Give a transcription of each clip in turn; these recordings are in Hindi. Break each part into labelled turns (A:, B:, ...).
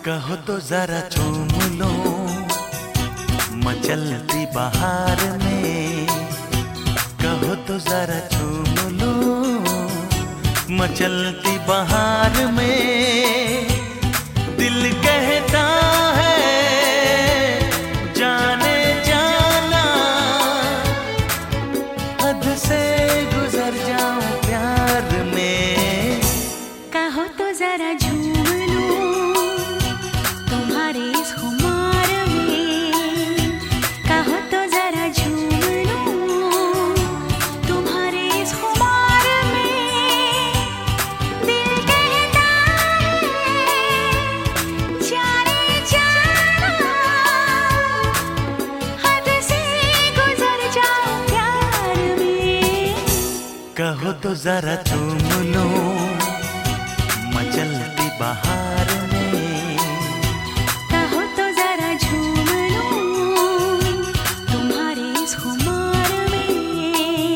A: कहो तो जरा चूम लो मचलती बहार में। कहो तो जरा चूम लो मचलती बहार में। दिल कहता है जाने जाना, हद से गुजर जाऊं प्यार में।
B: कहो तो जरा झूम लूं तुम्हारे इस खुमार में। कहो तो जरा झूम लूं तुम्हारे इस खुमार में। दिल कहता है जाने जाना, हद से गुजर जाऊं प्यार में।
A: कहो तो जरा चूम लो मचलती बहार में।
B: कहो तो जरा झूम लूं तुम्हारे इस खुमार में।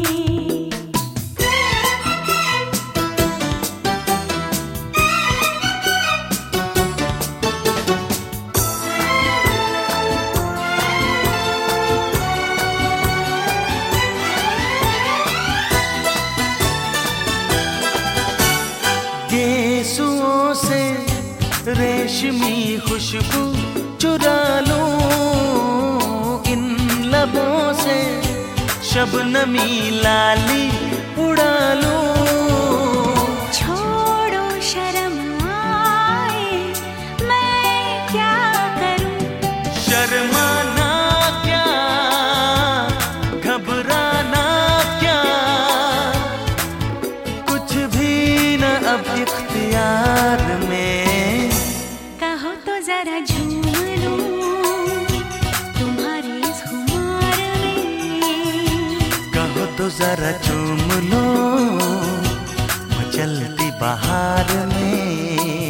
A: गेसुओं से रेशमी खुशबू चुरा लूं, इन लबों से शबनमी लाली उड़ा लूं।
B: छोड़ो शर्म आए मैं क्या करूं।
A: शर्माना क्या घबराना क्या, कुछ भी न अब इख्तियार में।
B: कहो तो जरा झूम लूं तुम्हारे इस खुमार में।
A: कहो तो जरा चूम लो मचलती बहार में।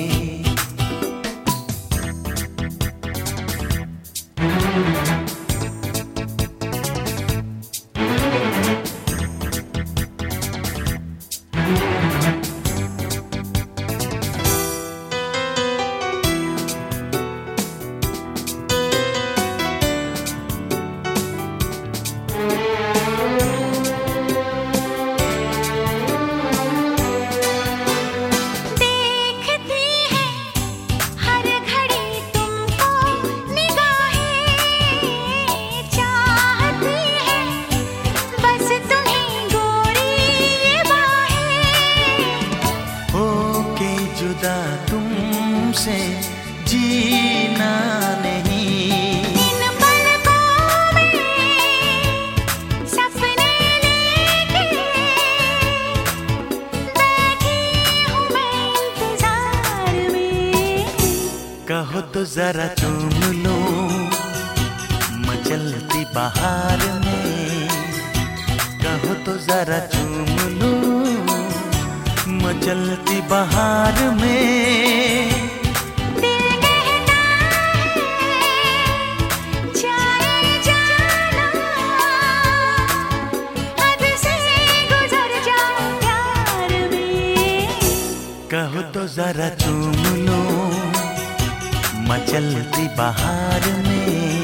A: तुमसे जीना नहीं,
B: इन पलकों में सपने लेके बैठी हूँ मैं इंतजार में।
A: कहो तो जरा चूम लो मचलती बहार में। कहो तो जरा चूम लो मचलती बहार में।
B: दिल कहता है जाने जाना, हद से गुजर जाऊं प्यार में।
A: कहो तो जरा चूम लो मचलती बहार में।